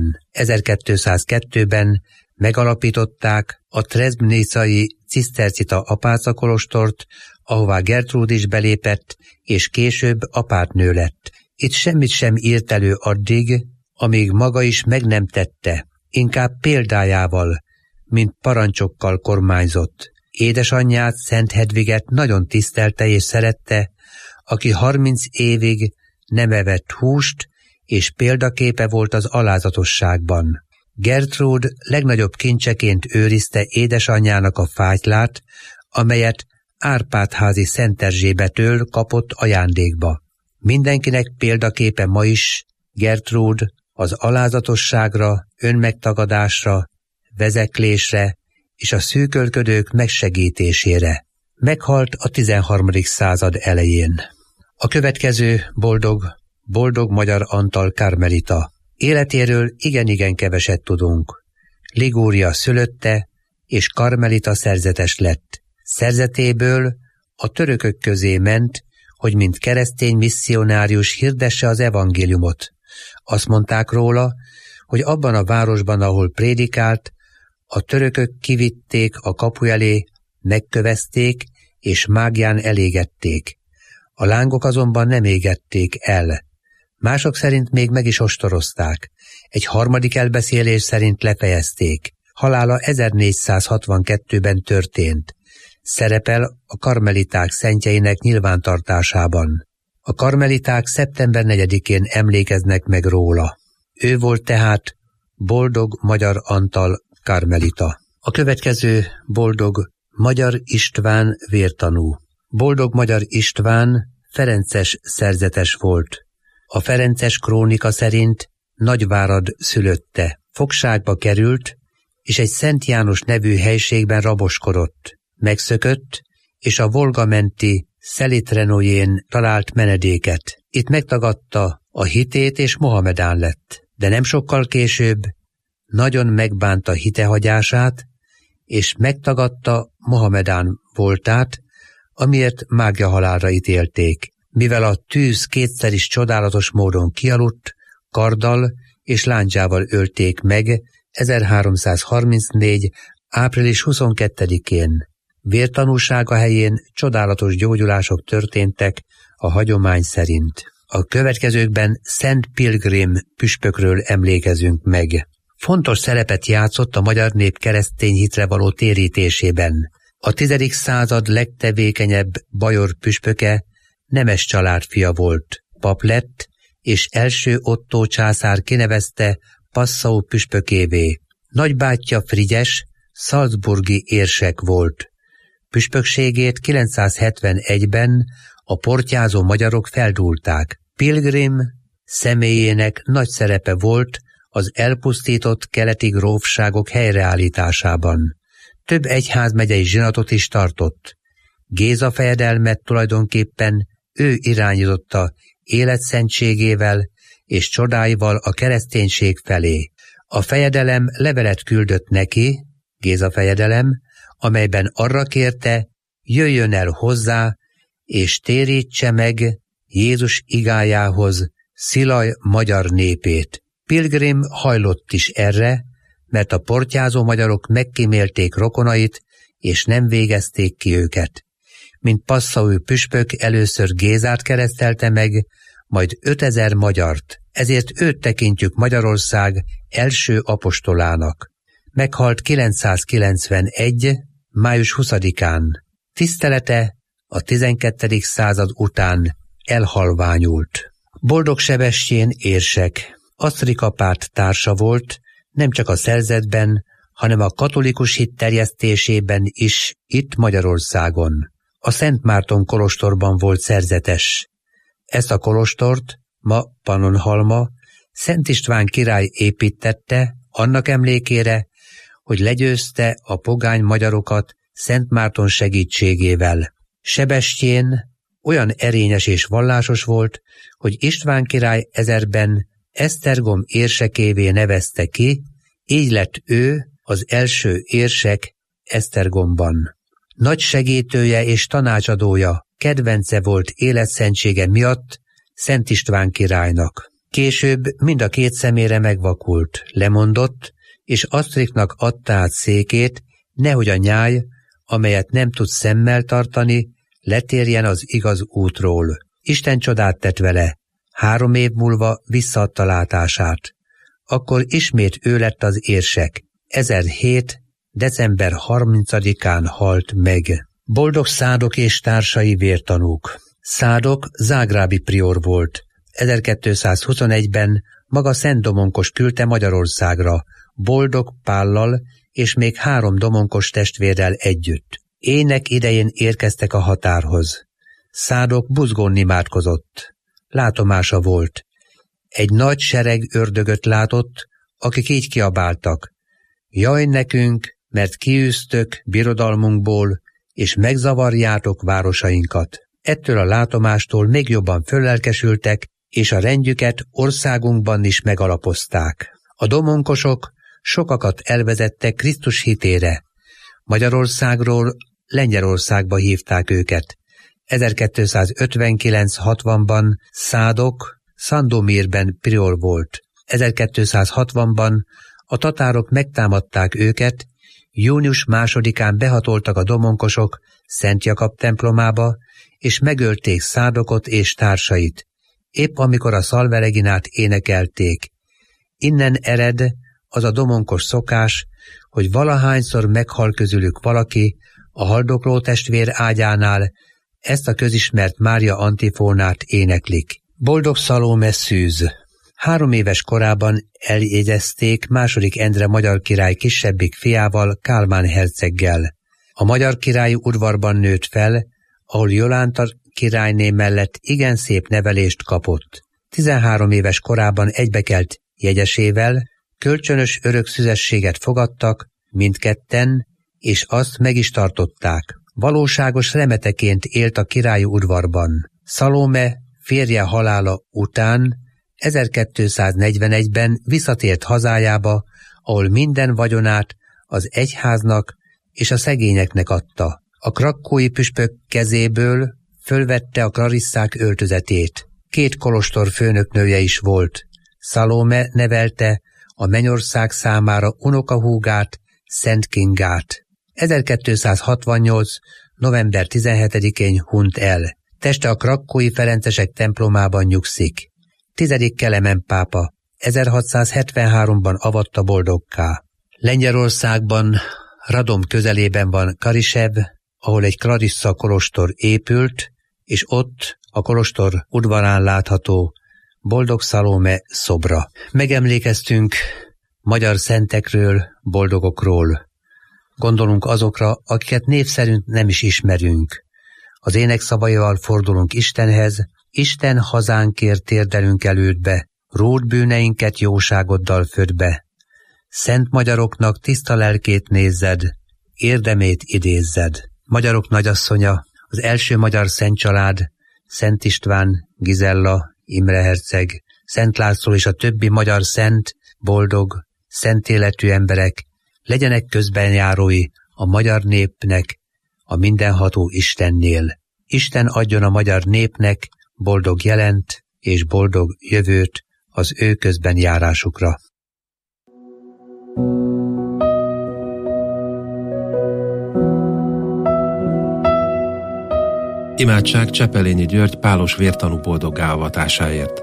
1202-ben megalapították a Trezbnicai cisztercita apácakolostort, ahová Gertrúd is belépett, és később apátnő lett. Itt semmit sem írt elő addig, amíg maga is meg nem tette, inkább példájával, mint parancsokkal kormányzott. Édesanyját, Szent Hedviget nagyon tisztelte és szerette, aki 30 évig nem evett húst, és példaképe volt az alázatosságban. Gertrúd legnagyobb kincseként őrizte édesanyjának a fátylát, amelyet Árpád-házi Szent Erzsébetől kapott ajándékba. Mindenkinek példaképe ma is Gertrúd az alázatosságra, önmegtagadásra, vezeklésre és a szűkölködők megsegítésére. Meghalt a 13. század elején. A következő boldog magyar Antal karmelita. Életéről igen-igen keveset tudunk. Ligúria szülötte, és karmelita szerzetes lett. Szerzetéből a törökök közé ment, hogy mint keresztény misszionárius hirdesse az evangéliumot. Azt mondták róla, hogy abban a városban, ahol prédikált, a törökök kivitték a kapu elé, megkövezték és mágián elégették. A lángok azonban nem égették el. Mások szerint még meg is ostorozták. Egy harmadik elbeszélés szerint lefejezték. Halála 1462-ben történt. Szerepel a karmeliták szentjeinek nyilvántartásában. A karmeliták szeptember 4-én emlékeznek meg róla. Ő volt tehát Boldog Magyar Antal karmelita. A következő Boldog Magyar István vértanú. Boldog Magyar István ferences szerzetes volt. A ferences krónika szerint Nagyvárad szülötte. Fogságba került, és egy Szent János nevű helységben raboskodott. Megszökött, és a Volga menti Szelitrenójén talált menedéket. Itt megtagadta a hitét, és mohamedán lett. De nem sokkal később nagyon megbánta hitehagyását, és megtagadta mohamedán voltát, amiért mágiahalálra ítélték. Mivel a tűz kétszer is csodálatos módon kialudt, karddal és lándzsával ölték meg 1334. április 22-én. Vértanúsága helyén csodálatos gyógyulások történtek a hagyomány szerint. A következőkben Szent Pilgrim püspökről emlékezünk meg. Fontos szerepet játszott a magyar nép keresztény hitre való térítésében. A 10. század legtevékenyebb bajor püspöke nemes család fia volt. Pap lett, és első Ottó császár kinevezte Passau püspökévé. Nagybátyja Frigyes salzburgi érsek volt. Püspökségét 971-ben a portyázó magyarok feldúlták. Pilgrim személyének nagy szerepe volt az elpusztított keleti grófságok helyreállításában. Több egyházmegyei zsinatot is tartott. Géza fejedelmet tulajdonképpen ő irányította életszentségével és csodáival a kereszténység felé. A fejedelem levelet küldött neki, Géza fejedelem, amelyben arra kérte, jöjjön el hozzá, és térítse meg Jézus igájához Szilaj magyar népét. Pilgrim hajlott is erre, mert a portyázó magyarok megkímélték rokonait, és nem végezték ki őket. Mint Passaui püspök először Gézát keresztelte meg, majd 5000 magyart, ezért őt tekintjük Magyarország első apostolának. Meghalt 991. május 20-án. Tisztelete a 12. század után elhalványult. Boldog Sebestyén érsek, Asztrika párt társa volt, nem csak a szerzetben, hanem a katolikus hit terjesztésében is itt Magyarországon. A Szent Márton kolostorban volt szerzetes. Ezt a kolostort, ma Pannonhalma, Szent István király építette annak emlékére, hogy legyőzte a pogány magyarokat Szent Márton segítségével. Sebestyén olyan erényes és vallásos volt, hogy István király 1000-ben Esztergom érsekévé nevezte ki, így lett ő az első érsek Esztergomban. Nagy segítője és tanácsadója, kedvence volt életszentsége miatt Szent István királynak. Később mind a két szemére megvakult, lemondott, és Asztriknak adta át székét, nehogy a nyáj, amelyet nem tud szemmel tartani, letérjen az igaz útról. Isten csodát tett vele, 3 év múlva visszaadta látását. Akkor ismét ő lett az érsek. 1007. december 30-án halt meg. Boldog Szádok és társai vértanúk. Szádok zágrábi prior volt. 1221-ben maga Szent Domonkos küldte Magyarországra, Boldog Pállal és még 3 domonkos testvérrel együtt. Ének idején érkeztek a határhoz. Szádok buzgón imádkozott. Látomása volt. Egy nagy sereg ördögöt látott, akik így kiabáltak. Jaj nekünk, mert kiűztök birodalmunkból, és megzavarjátok városainkat. Ettől a látomástól még jobban föllelkesültek, és a rendjüket országunkban is megalapozták. A domonkosok sokakat elvezettek Krisztus hitére. Magyarországról Lengyelországba hívták őket. 1259-60-ban Szádok Sandomírben prior volt. 1260-ban a tatárok megtámadták őket, június 2-án behatoltak a domonkosok Szent Jakab templomába, és megölték Szádokot és társait, épp amikor a szalvereginát énekelték. Innen ered az a domonkos szokás, hogy valahányszor meghal közülük valaki a haldokló testvér ágyánál, ezt a közismert Mária antifónát éneklik. Boldog Szalóme szűz. 3 éves korában eljegyezték II. Endre magyar király kisebbik fiával, Kálmán herceggel. A magyar királyi udvarban nőtt fel, ahol Jolánta királyné mellett igen szép nevelést kapott. 13 éves korában egybekelt jegyesével, kölcsönös örök szüzességet fogadtak, mindketten, és azt meg is tartották. Valóságos remeteként élt a királyi udvarban. Szalóme férje halála után 1241-ben visszatért hazájába, ahol minden vagyonát az egyháznak és a szegényeknek adta. A krakkói püspök kezéből fölvette a klarisszák öltözetét. 2 kolostor főnöknője is volt. Szalóme nevelte a mennyország számára unokahúgát, Szent Kingát. 1268. november 17-én hunyt el. Teste a krakkói ferencesek templomában nyugszik. 10. Kelemen pápa 1673-ban avatta boldogká. Lengyelországban, Radom közelében van Karisev, ahol egy klarissza kolostor épült, és ott a kolostor udvarán látható Boldog Szalóme szobra. Megemlékeztünk magyar szentekről, boldogokról. Gondolunk azokra, akiket név szerint nem is ismerünk. Az énekszavaival fordulunk Istenhez, Isten hazánkért térdelünk elődbe, ród bűneinket jóságoddal födbe. Szent magyaroknak tiszta lelkét nézzed, érdemét idézzed. Magyarok nagyasszonya, az első magyar szent család, Szent István, Gizella, Imre herceg, Szent László és a többi magyar szent, boldog, szent életű emberek legyenek közbenjárói a magyar népnek, a mindenható Istennél. Isten adjon a magyar népnek boldog jelent és boldog jövőt az ő közbenjárásukra. Imádság Csepelényi György pálos vértanú boldoggá avatásáért.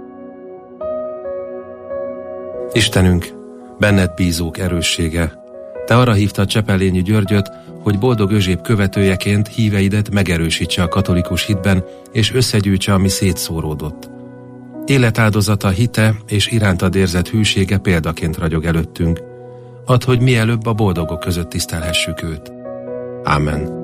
Istenünk, benned bízók erőssége, te arra hívtad Csepelényi Györgyöt, hogy boldog Özséb követőjeként híveidet megerősítse a katolikus hitben, és összegyűjtse, ami szétszóródott. Életáldozata, hite és irántad érzett hűsége példaként ragyog előttünk. Add, hogy mielőbb a boldogok között tisztelhessük őt. Ámen.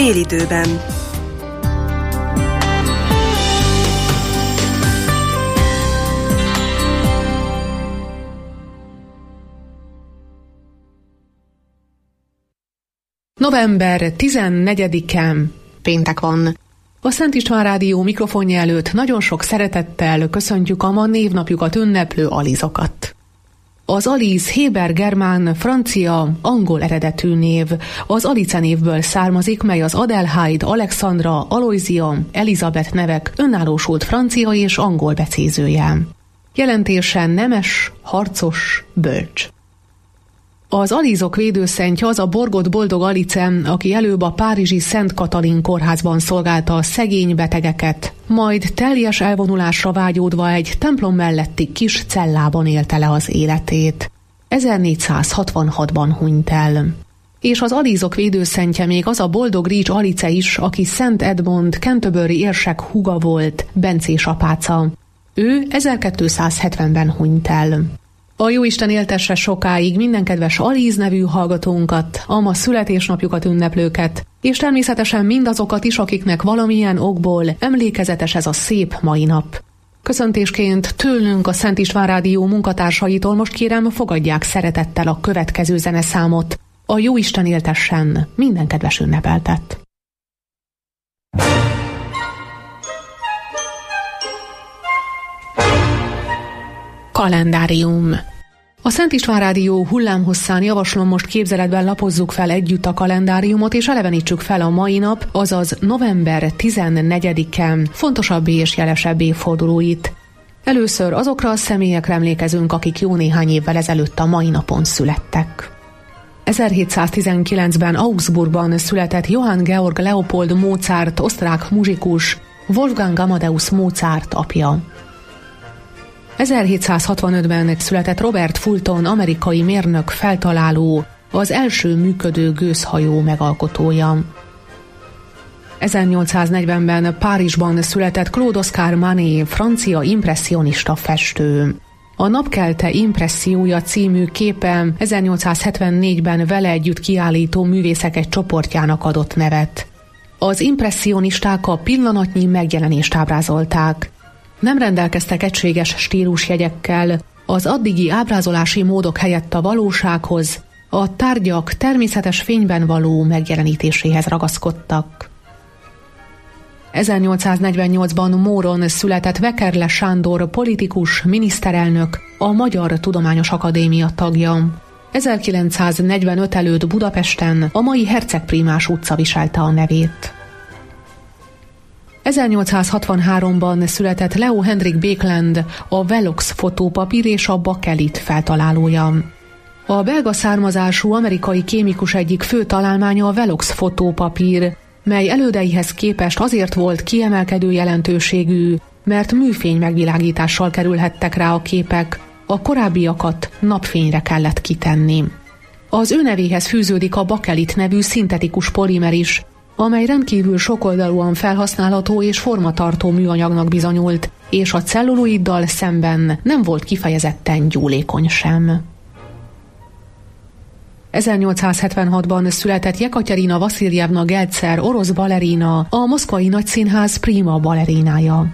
Délidőben. November 14-en péntek van. A Szent István Rádió mikrofonja előtt nagyon sok szeretettel köszöntjük a ma névnapjukat ünneplő alizokat. Az Aliz héber, germán, francia, angol eredetű név. Az Alice névből származik, mely az Adelheid, Alexandra, Aloysia, Elizabeth nevek önállósult francia és angol becézője. Jelentése nemes, harcos, bölcs. Az alizok védőszentje az a borgott boldog Alice, aki előbb a párizsi Szent Katalin kórházban szolgálta a szegény betegeket, majd teljes elvonulásra vágyódva egy templom melletti kis cellában élte le az életét. 1466-ban hunyt el. És az alizok védőszentje még az a boldog Rícs Alice is, aki Szent Edmond Canterbury érsek húga volt, bencés apáca. Ő 1270-ben hunyt el. A Jóisten éltesse sokáig minden kedves Aliz nevű hallgatónkat, a ma születésnapjukat ünneplőket, és természetesen mindazokat is, akiknek valamilyen okból emlékezetes ez a szép mai nap. Köszöntésként tőlünk a Szent István Rádió munkatársaitól most kérem, fogadják szeretettel a következő zeneszámot. A Jóisten éltessen minden kedves ünnepeltet. Kalendárium. A Szent István Rádió hullámhosszán javaslom, most képzeletben lapozzuk fel együtt a kalendáriumot, és elevenítsük fel a mai nap, azaz november 14-e fontosabb és jelesebb évfordulóit. Először azokra a személyekre emlékezünk, akik jó néhány évvel ezelőtt a mai napon születtek. 1719-ben Augsburgban született Johann Georg Leopold Mozart, osztrák muzsikus, Wolfgang Amadeus Mozart apja. 1765-ben született Robert Fulton, amerikai mérnök, feltaláló, az első működő gőzhajó megalkotója. 1840-ben Párizsban született Claude Oscar Manet, francia impresszionista festő. A Napkelte impressziója című képe 1874-ben vele együtt kiállító művészek egy csoportjának adott nevet. Az impresszionisták a pillanatnyi megjelenést ábrázolták. Nem rendelkeztek egységes stílusjegyekkel, az addigi ábrázolási módok helyett a valósághoz, a tárgyak természetes fényben való megjelenítéséhez ragaszkodtak. 1848-ban Móron született Vekerle Sándor, politikus, miniszterelnök, a Magyar Tudományos Akadémia tagja. 1945 előtt Budapesten a mai Hercegprímás utca viselte a nevét. 1863-ban született Leo Hendrik Baekeland, a Velox fotópapír és a bakelit feltalálója. A belga származású amerikai kémikus egyik fő találmánya a Velox fotópapír, mely elődeihez képest azért volt kiemelkedő jelentőségű, mert műfény megvilágítással kerülhettek rá a képek, a korábbiakat napfényre kellett kitenni. Az ő nevéhez fűződik a bakelit nevű szintetikus polimer is, amely rendkívül sokoldalúan felhasználható és formatartó műanyagnak bizonyult, és a celluloiddal szemben nem volt kifejezetten gyúlékony sem. 1876-ban született Jekatyerina Vaszilievna Geltszer, orosz balerina, a Moszkvai Nagyszínház prima balerinája.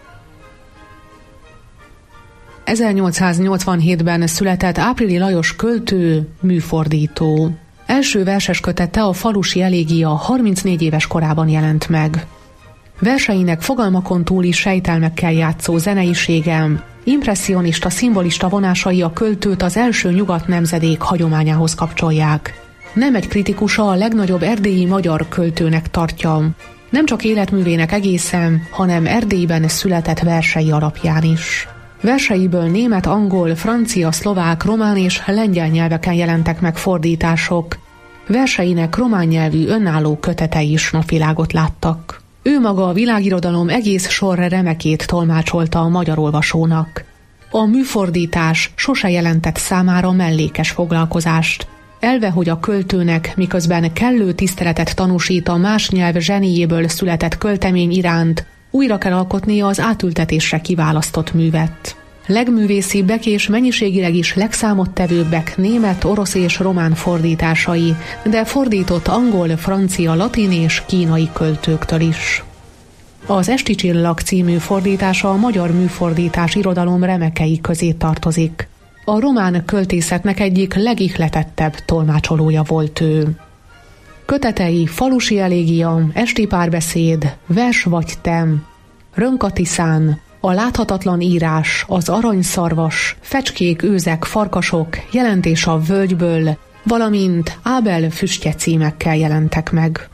1887-ben született Áprili Lajos költő, műfordító. Első verseskötete, a Falusi elégia 34 éves korában jelent meg. Verseinek fogalmakon túli sejtelmekkel játszó zeneiségem, impresszionista, szimbolista vonásai a költőt az első nyugat nemzedék hagyományához kapcsolják. Nem egy kritikusa a legnagyobb erdélyi magyar költőnek tartja, nem csak életművének egészen, hanem Erdélyben született versei alapján is. Verseiből német, angol, francia, szlovák, román és lengyel nyelveken jelentek meg fordítások. Verseinek román nyelvű önálló kötetei is napvilágot láttak. Ő maga a világirodalom egész sor remekét tolmácsolta a magyar olvasónak. A műfordítás sose jelentett számára mellékes foglalkozást. Elve, hogy a költőnek miközben kellő tiszteletet tanúsít a más nyelv zseniéből született költemény iránt, újra kell alkotnia az átültetésre kiválasztott művet. legművészibbek és mennyiségileg is legszámottevőbbek német, orosz és román fordításai, de fordított angol, francia, latin és kínai költőktől is. Az Esti csillag című fordítása a magyar műfordítás irodalom remekei közé tartozik. A román költészetnek egyik legihletettebb tolmácsolója volt ő. Kötetei Falusi elégia, Esti párbeszéd, Vers vagy tem, Rönkatiszán, A láthatatlan írás, Az aranyszarvas, Fecskék, őzek, farkasok, Jelentés a völgyből, valamint Ábel füstje címekkel jelentek meg.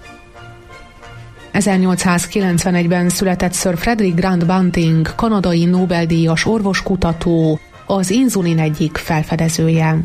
1891-ben született Sir Frederick Grant Banting, kanadai Nobel-díjas orvoskutató, az inzulin egyik felfedezője.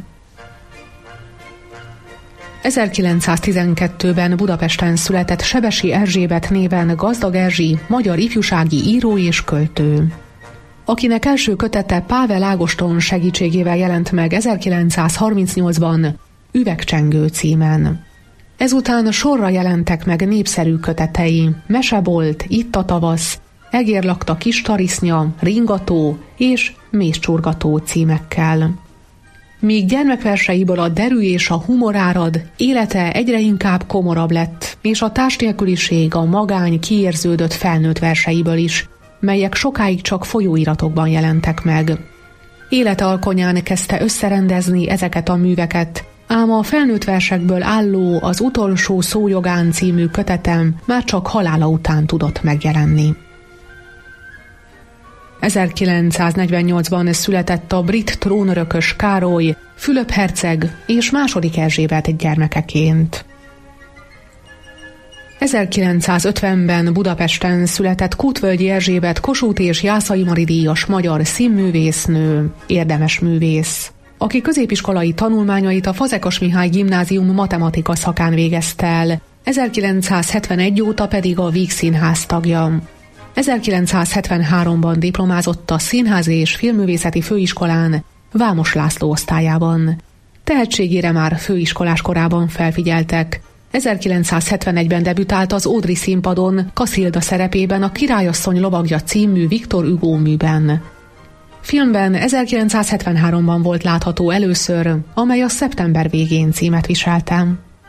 1912-ben Budapesten született Sebesi Erzsébet néven Gazdag Erzsi, magyar ifjúsági író és költő, akinek első kötete Pável Ágoston segítségével jelent meg 1938-ban Üvegcsengő címen. Ezután sorra jelentek meg népszerű kötetei Mesebolt, Itt a tavasz, Egér lakta kis tarisznya, Ringató és Mézcsurgató címekkel. Míg gyermekverseiből a derű és a humorárad élete egyre inkább komorabb lett, és a társnélküliség, a magány kiérződött felnőtt verseiből is, melyek sokáig csak folyóiratokban jelentek meg. Élete alkonyán kezdte összerendezni ezeket a műveket, ám a felnőtt versekből álló Az utolsó szójogán című kötetem már csak halála után tudott megjelenni. 1948-ban született a brit trónörökös Károly, Fülöp herceg és II. Erzsébet gyermekeként. 1950-ben Budapesten született Kútvölgyi Erzsébet Kossuth és Jászai Mari díjas magyar színművésznő, érdemes művész, aki középiskolai tanulmányait a Fazekas Mihály Gimnázium matematika szakán végezte el, 1971 óta pedig a Víg Színház tagja. 1973-ban diplomázott a Színházi és Filmművészeti Főiskolán, Vámos László osztályában. Tehetségére már főiskolás korában felfigyeltek. 1971-ben debütált az Ódri színpadon Kaszilda szerepében a Királyasszony lovagja című Victor Hugo műben. Filmben 1973-ban volt látható először, amely a Szeptember végén címet viselte.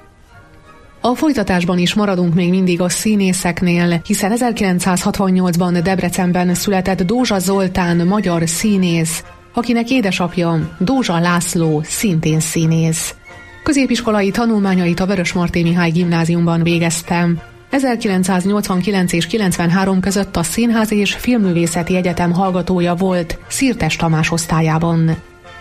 A folytatásban is maradunk még mindig a színészeknél, hiszen 1968-ban Debrecenben született Dózsa Zoltán magyar színész, akinek édesapja Dózsa László szintén színész. Középiskolai tanulmányait a Vörösmarty Mihály Gimnáziumban végezte. 1989 és 93 között a Színházi és Filmművészeti Egyetem hallgatója volt Szirtes Tamás osztályában.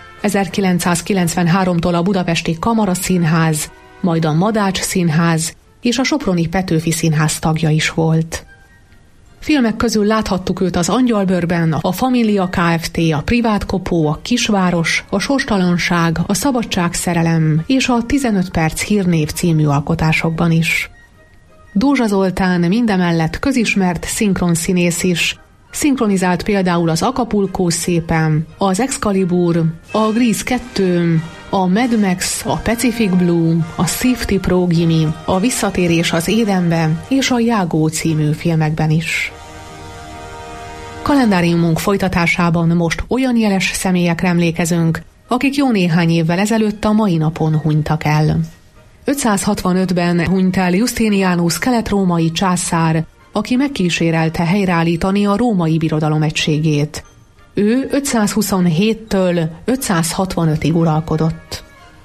1993-tól a Budapesti Kamaraszínház, majd a Madács Színház és a Soproni Petőfi Színház tagja is volt. Filmek közül láthattuk őt az Angyalbőrben, a Família Kft., a Privátkopó, a Kisváros, a Sorstalanság, a Szabadságszerelem és a 15 perc hírnév című alkotásokban is. Dózsa Zoltán mindemellett közismert szinkronszínész is, szinkronizált például az Acapulco szépen, az Excalibur, a Grease 2, a Mad Max, a Pacific Blue, a Safety Pro Gimme, a Visszatérés az Édenbe és a Jágó című filmekben is. Kalendáriumunk folytatásában most olyan jeles személyekre emlékezünk, akik jó néhány évvel ezelőtt a mai napon hunytak el. 565-ben hunyt el Justinianus kelet-római császár, aki megkísérelte helyreállítani a római birodalom egységét. Ő 527-től 565-ig uralkodott.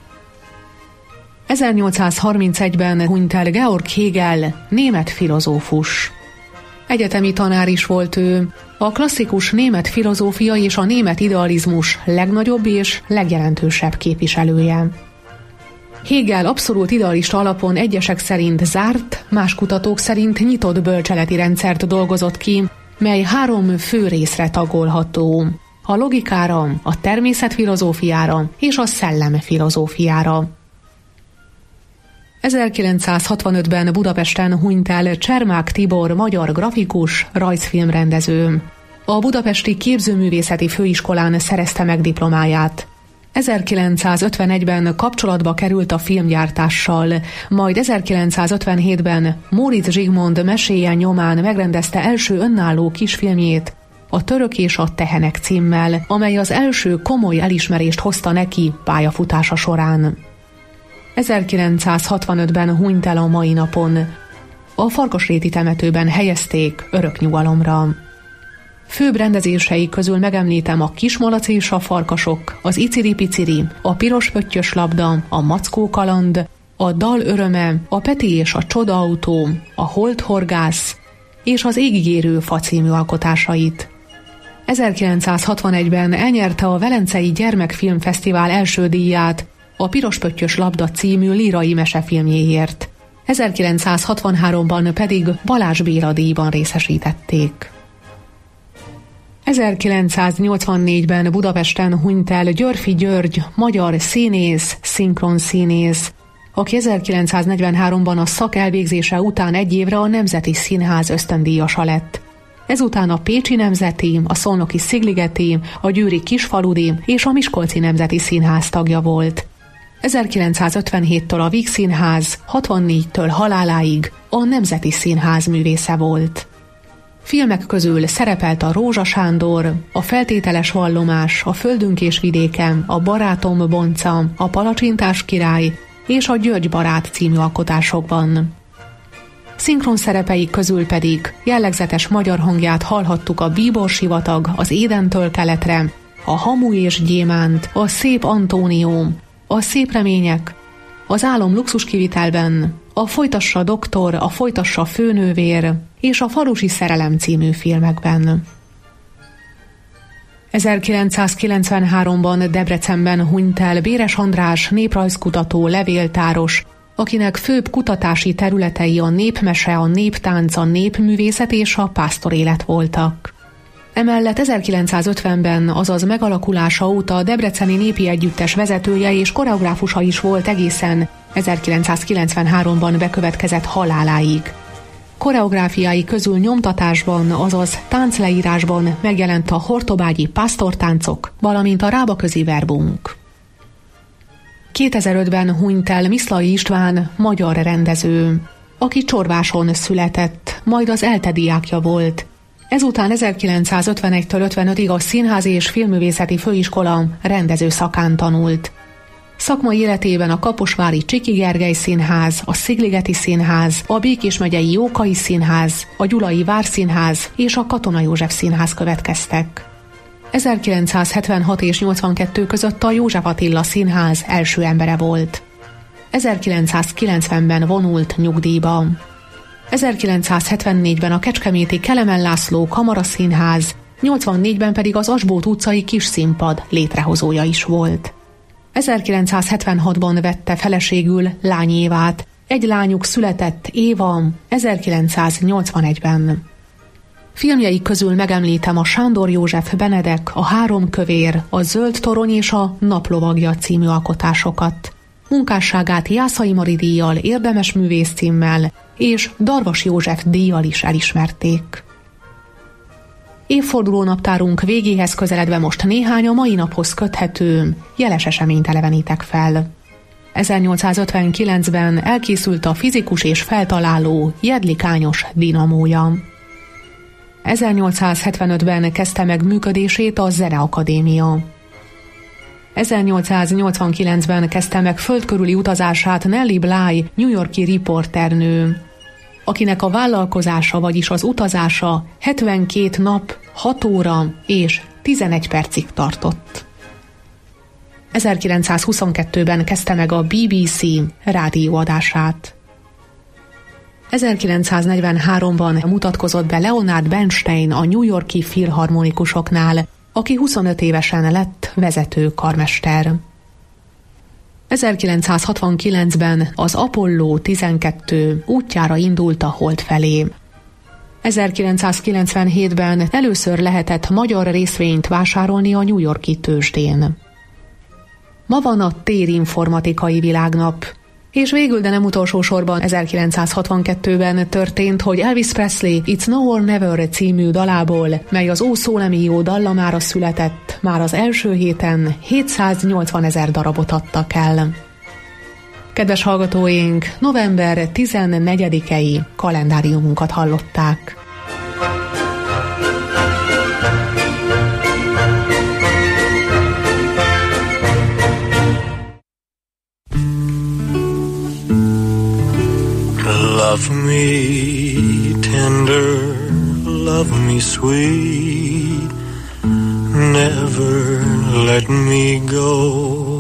1831-ben hunyt el Georg Hegel, német filozófus. Egyetemi tanár is volt ő, a klasszikus német filozófia és a német idealizmus legnagyobb és legjelentősebb képviselője. Hegel abszolút idealista alapon egyesek szerint zárt, más kutatók szerint nyitott bölcseleti rendszert dolgozott ki, mely 3 fő részre tagolható: a logikára, a természetfilozófiára és a szellemfilozófiára. 1965-ben Budapesten hunyt el Csermák Tibor magyar grafikus, rajzfilmrendező. A Budapesti Képzőművészeti Főiskolán szerezte meg diplomáját. 1951-ben kapcsolatba került a filmgyártással, majd 1957-ben Móricz Zsigmond meséje nyomán megrendezte első önálló kisfilmjét, a Török és a tehenek címmel, amely az első komoly elismerést hozta neki pályafutása során. 1965-ben hunyt el a mai napon. A Farkasréti temetőben helyezték örök nyugalomra. Főbb rendezései közül megemlítem a Kismalac és a farkasok, az Iciri-piciri, a Piros pöttyös labda, a Mackó kaland, a Dal öröme, a Peti és a Csodaautó, a Holdhorgász és az Égigérő fa című alkotásait. 1961-ben elnyerte a Velencei Gyermekfilmfesztivál első díját a Piros pöttyös labda című lírai mesefilmjéért. 1963-ban pedig Balázs Béla díjban részesítették. 1984-ben Budapesten hunyt el Györfi György, magyar színész, szinkronszínész, aki 1943-ban a szak elvégzése után egy évre a Nemzeti Színház ösztöndíjasa lett. Ezután a Pécsi Nemzeti, a Szolnoki Szigligeti, a Győri Kisfaludi és a Miskolci Nemzeti Színház tagja volt. 1957-től a Víg Színház, 64-től haláláig a Nemzeti Színház művésze volt. Filmek közül szerepelt a Rózsa Sándor, a Feltételes vallomás, a Földünk és vidéken, a Barátom bonca, a Palacsintás király és a György barát című alkotásokban. Szinkron szerepei közül pedig jellegzetes magyar hangját hallhattuk a Bíbor sivatag, az Édentől keletre, a Hamu és gyémánt, a Szép Antónió, a Szép remények, az Álom luxuskivitelben, a Folytassa doktor, a Folytassa főnővér és a Falusi szerelem című filmekben. 1993-ban Debrecenben hunyt el Béres András néprajzkutató, levéltáros, akinek főbb kutatási területei a népmese, a néptánc, a népművészet és a pásztorélet voltak. Emellett 1950-ben, azaz megalakulása óta a Debreceni Népi Együttes vezetője és koreográfusa is volt egészen 1993-ban bekövetkezett haláláig. Koreográfiái közül nyomtatásban, azaz táncleírásban megjelent a hortobágyi pásztortáncok, valamint a rábaközi verbunk. 2005-ben hunyt el Miszlai István, magyar rendező, aki Csorváson született, majd az ELTE diákja volt. Ezután 1951-től 55-ig a Színházi és Filmművészeti Főiskola rendező szakán tanult. Szakmai életében a Kaposvári Csiki Gergely Színház, a Szigligeti Színház, a Békés megyei Jókai Színház, a Gyulai Várszínház és a Katona József Színház következtek. 1976 és 82 között a József Attila Színház első embere volt. 1990-ben vonult nyugdíjba. 1974-ben a kecskeméti Kelemen László Kamaraszínház, 84-ben pedig az Asbót utcai Kis Színpad létrehozója is volt. 1976-ban vette feleségül Lány Évát, egy lányuk született, Éva, 1981-ben. Filmjei közül megemlítem a Sándor József Benedek, a Három kövér, a Zöld torony és a Naplovagja című alkotásokat. Munkásságát Jászai Mari díjjal, érdemes művész címmel és Darvas József díjjal is elismerték. Évfordulónaptárunk végéhez közeledve most néhány a mai naphoz köthető, jeles eseményt elevenítek fel. 1859-ben elkészült a fizikus és feltaláló Jedlikányos dinamója. 1875-ben kezdte meg működését a Zeneakadémia. 1889-ben kezdte meg földkörüli utazását Nellie Bly, New York-i riporternő, akinek a vállalkozása, vagyis az utazása 72 nap, 6 óra és 11 percig tartott. 1922-ben kezdte meg a BBC rádióadását. 1943-ban mutatkozott be Leonard Bernstein a New York-i filharmonikusoknál, aki 25 évesen lett vezető karmester. 1969-ben az Apollo 12 útjára indult a Hold felé. 1997-ben először lehetett magyar részvényt vásárolni a New York-i tőzsdén. Ma van a térinformatikai világnap, és végül, de nem utolsó sorban 1962-ben történt, hogy Elvis Presley It's Now or Never című dalából, mely az Ó Sole Mio dallamára született, már az első héten 780 000 darabot adtak el. Kedves hallgatóink, november 14-i kalendáriumunkat hallották. sweet. Never let me go.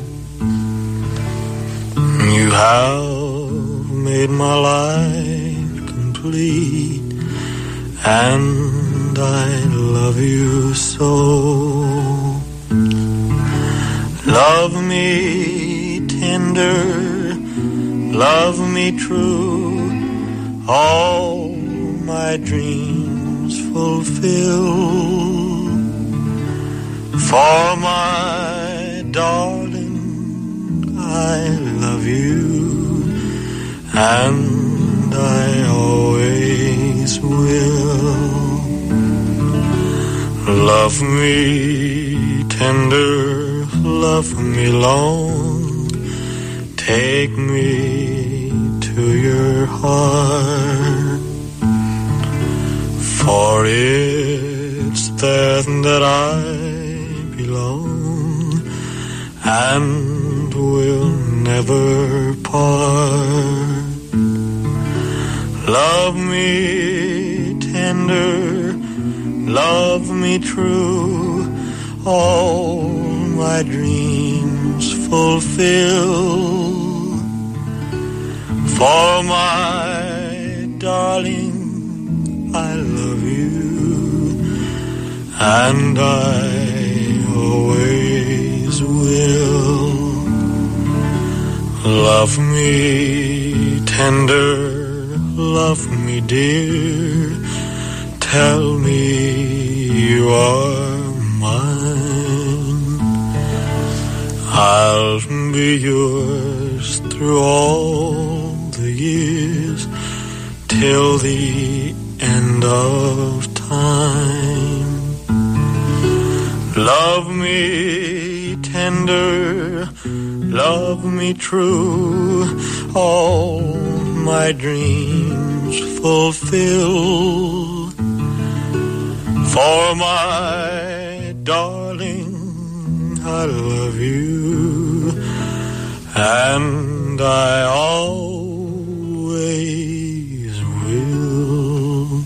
You have made my life complete, and I love you so. Love me tender, love me true, all my dreams fulfill. For my darling, I love you, and I always will. Love me tender, love me long, take me to your heart, for it's there that I belong and will never part. Love me tender, love me true, all my dreams fulfill. For my darling, I love you, and I always will. Love me tender, love me dear, tell me you are mine. I'll be yours through all the years, till the end of time. Love me tender, love me true, all my dreams fulfill. For my darling, I love you, and I always will.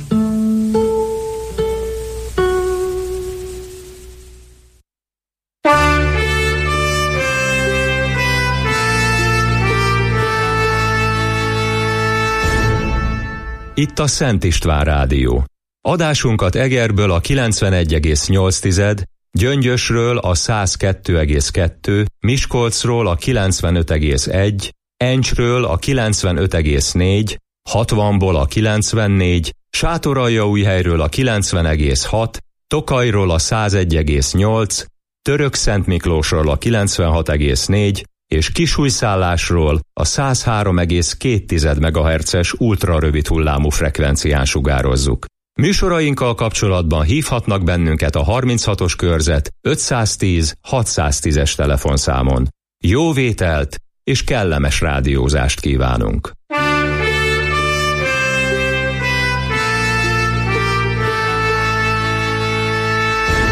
Itt a Szent István Rádió. Adásunkat Egerből a 91,8, Gyöngyösről a 102,2, Miskolcról a 95,1, Encsről a 95,4, 60-ból a 94, Sátoraljaújhelyről a 90,6, Tokajról a 101,8, Törökszentmiklósról a 96,4 és Kisújszállásról a 103,2 MHz-es ultrarövid hullámú frekvencián sugározzuk. Műsorainkkal kapcsolatban hívhatnak bennünket a 36-os körzet 510 610-es telefonszámon. Jó vételt és kellemes rádiózást kívánunk!